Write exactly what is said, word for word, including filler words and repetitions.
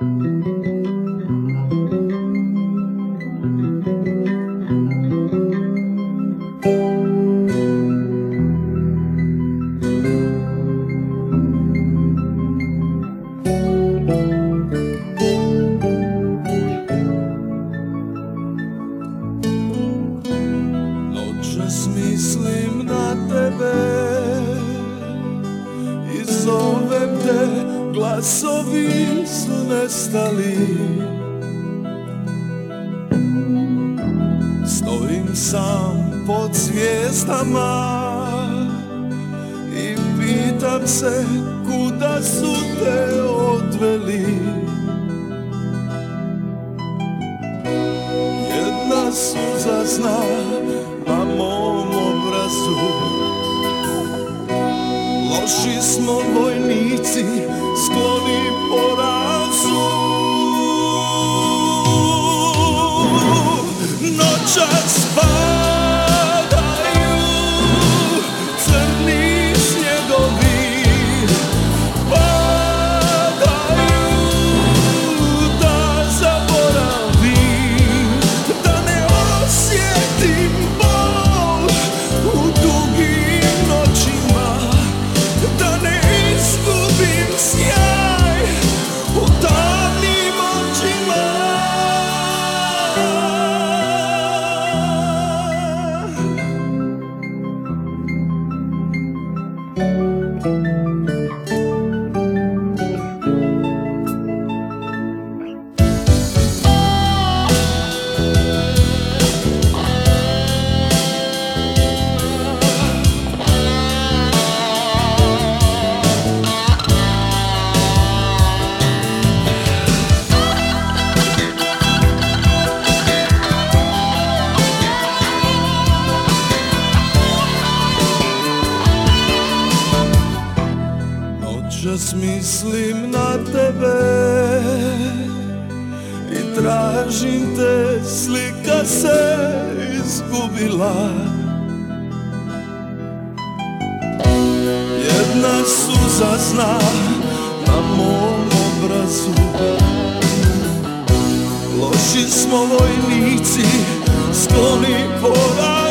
Noćas mislim na tebe i zovem te, glasovi su nestali. Stojim sam pod zvijezdama i pitam se kuda su te odveli. Jedna suza zna na mom obrazu, loši smo vojnici, skloni porazu. Noćas padaju crni snjegovi, padaju da zaboravim, da ne osjetim bol u dugim noćima, da ne izgubim sjaj u tamnim očima. Noćas mislim na tebe i tražim te, slika se izgubila. Jedna suza zna na mom obrazu, loši smo vojnici, skloni porazu.